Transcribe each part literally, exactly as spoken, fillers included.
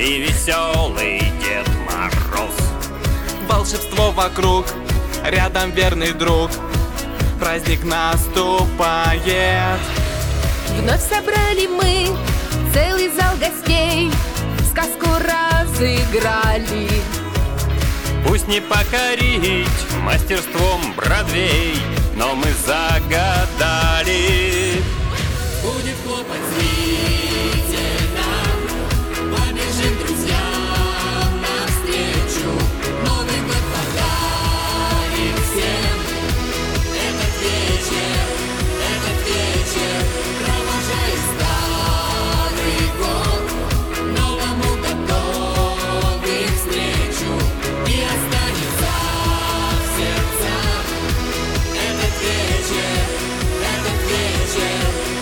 и веселый Дед Мороз. Волшебство вокруг, рядом верный друг, праздник наступает. Вновь собрали мы целый зал гостей, сказку разыграли. Пусть не покорить мастерством Бродвей, но мы загадали. Будет хлопать зрительно, побежим друзьям навстречу. Новый год подарим всем. Этот вечер, этот вечер провожает старый год. Новому готовим встречу и останется в сердцах. Этот вечер, этот вечер.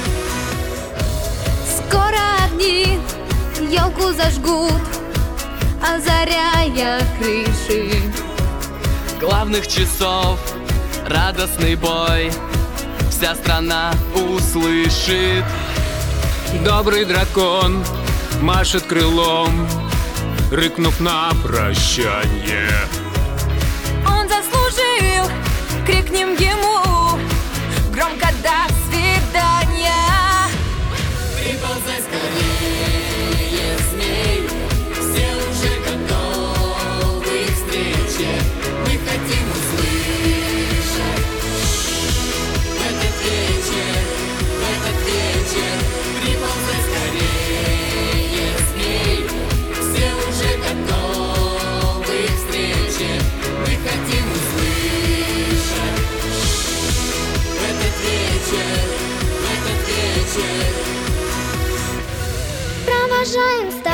Скоро огни елку зажгут, озаряя крыши. Главных часов радостный бой вся страна услышит. Добрый дракон машет крылом, рыкнув на прощанье. Он заслужил, крикнем ему громко до свидания. Приползай скорее, змей, все уже готовы к встрече. Мы хотим услышать в этот вечер, в этот вечер. Приползай скорее, змей, все уже готовы к встрече. Мы хотим услышать в этот вечер, в этот вечер. Провожаем